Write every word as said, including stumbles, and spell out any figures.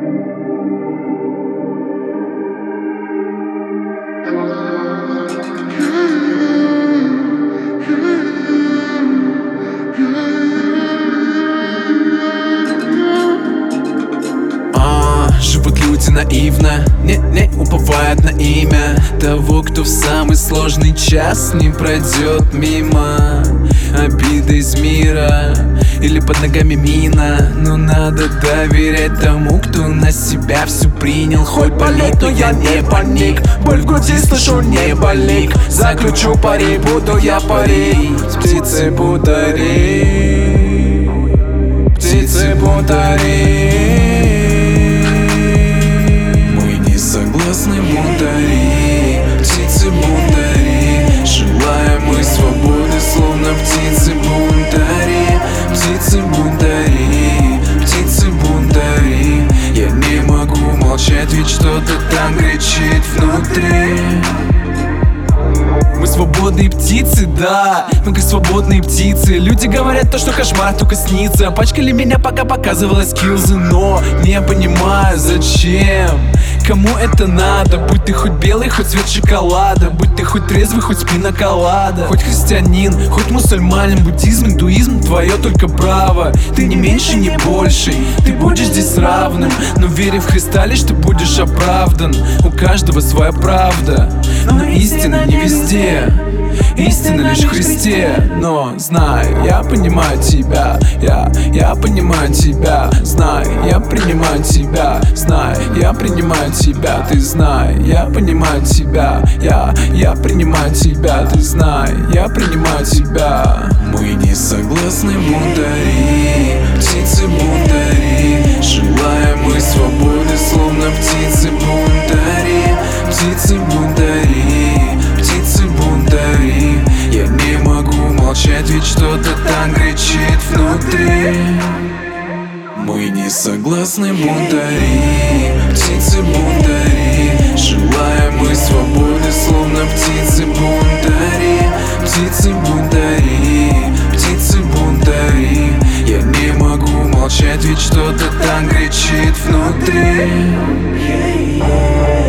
Люди наивно, не-не, уповают на имя того, кто в самый сложный час не пройдет мимо. Обида из мира или под ногами мина, но надо доверять тому, кто на себя всю принял. Хоть болит, но я не паник, боль в груди слышу, не болик. Заключу пари, буду я пари, птицы бунтари, птицы бунтари. Согласны бунтари, птицы бунтари, желаем мы свободы, словно птицы бунтари, птицы бунтари, птицы бунтари. Я не могу молчать, ведь что-то там кричит внутри. Мы свободные птицы, да, мы как свободные птицы. Люди говорят то, что кошмар только снится. Пачкали меня, пока показывала скиллзы, но не понимаю, зачем. Кому это надо? Будь ты хоть белый, хоть цвет шоколада, будь ты хоть трезвый, хоть пиноколада, хоть христианин, хоть мусульманин, буддизм, индуизм, твое только право. Ты не меньше, не больше, ты будешь здесь равным, но веря в Христа лишь ты будешь оправдан. У каждого своя правда, но истина не везде, истина лишь в Христе. Но знай, я понимаю тебя, я, я понимаю тебя, знай, я принимаю тебя, знай, я принимаю тебя, ты знай, я понимаю тебя, я, я принимаю тебя, ты знай, я принимаю тебя. Мы не согласны бунтари, птицы бунтари, желаем мы свободы, словно птицы бунтари, птицы бунтари, птицы бунтари. Я не могу молчать, ведь что-то там кричит внутри. Мы не согласны бунтари, птицы бунтари, желаем мы свободы, словно птицы бунтари, птицы бунтари, птицы бунтари. Я не могу молчать, ведь что-то там кричит внутри.